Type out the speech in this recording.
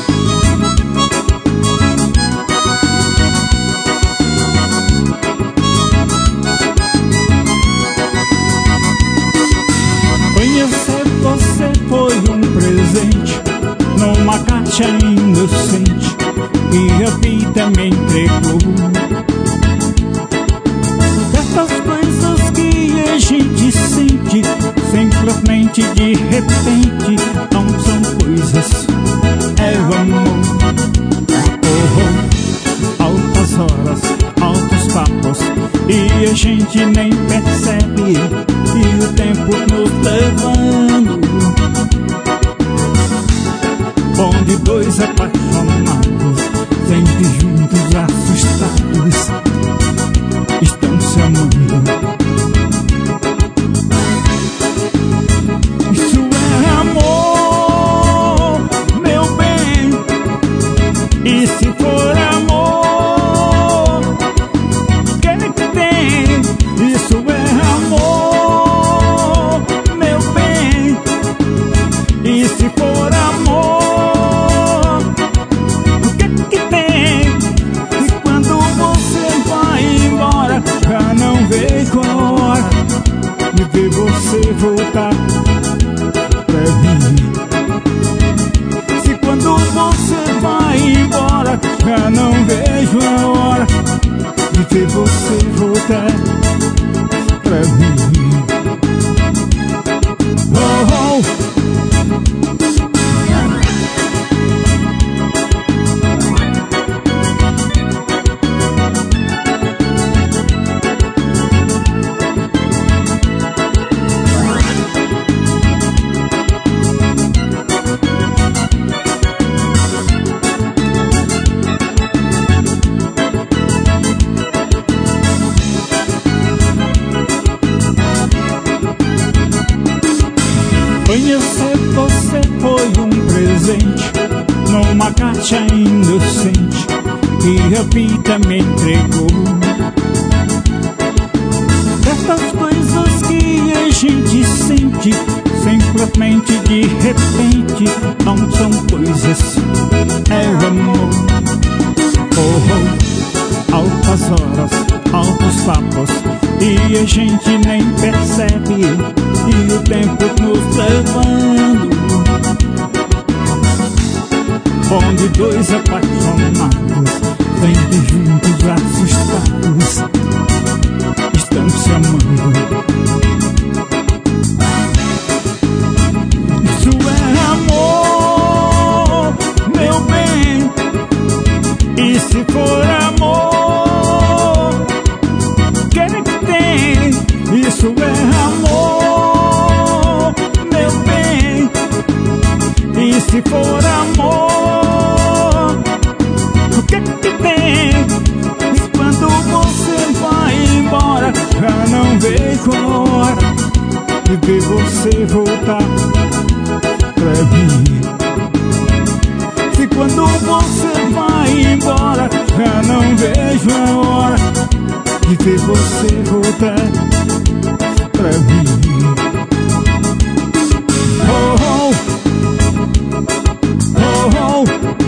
Conhecer você foi um presente numa caixa inocente que a vida me entregou. Certas coisas que a gente sente simplesmente de repente não são coisas, é o amor. Oh, altas horas, altos papos, e a gente nem percebe e o tempo nos levando. Onde dois apaixonados, sempre juntos, assustados, estão se amando. Isso é amor, meu bem. E se for amor, quem tem? Isso é amor, meu bem. E se for amor, já não vejo a hora de ver você voltar pra mim. Se quando você vai embora, já não vejo a hora de ver você voltar pra mim. Oh, oh. Conhecer você foi um presente numa caixa inocente que a vida me entregou. Certas coisas que a gente sente simplesmente de repente não são coisas, é o amor. Oh, altas horas, altos papos, e a gente nem percebe e o tempo nos levando. Onde dois apaixonados, sempre juntos, assustados, estão se amando. Isso é amor, meu bem. E se for amor, quem tem? Isso é amor, meu bem. E se for amor, o que tem? Quando você vai embora, já não vejo a hora de ver você voltar pra mim. Se quando você vai embora, já não vejo a hora de ver você voltar pra mim. Oh, oh, oh, oh.